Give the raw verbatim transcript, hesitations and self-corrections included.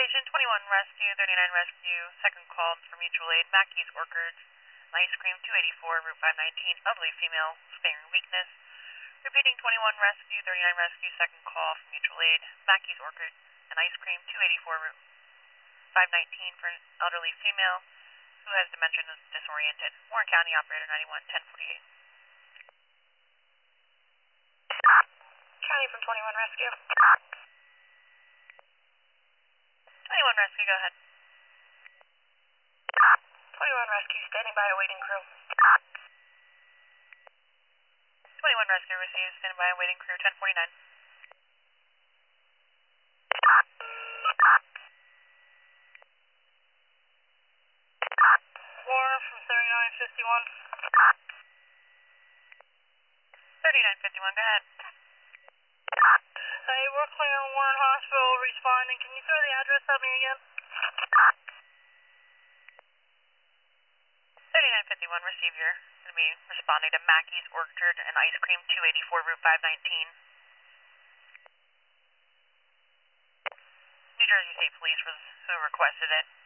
Station twenty-one Rescue, thirty-nine Rescue, second call for mutual aid, Mackey's Orchards, Ice Cream two eighty-four, Route five nineteen, elderly female, experiencing weakness. Repeating twenty-one Rescue, thirty-nine Rescue, second call for mutual aid, Mackey's Orchard, and Ice Cream two eighty-four, Route five nineteen for an elderly female who has dementia and is disoriented. Warren County Operator ninety-one ten forty-eight. County from twenty-one Rescue. twenty-one Rescue, go ahead. twenty-one Rescue, standing by awaiting crew. twenty-one Rescue receives, standing by awaiting crew, ten forty-nine. Warren from thirty-nine fifty-one. thirty-nine fifty-one, go ahead. Hey, we're clear on Warren Hospital, responding. Can you throw the address at me again? thirty-nine fifty-one, receive your, going to be responding to Mackey's Orchard and Ice Cream two eighty-four, Route five nineteen. New Jersey State Police was who requested it.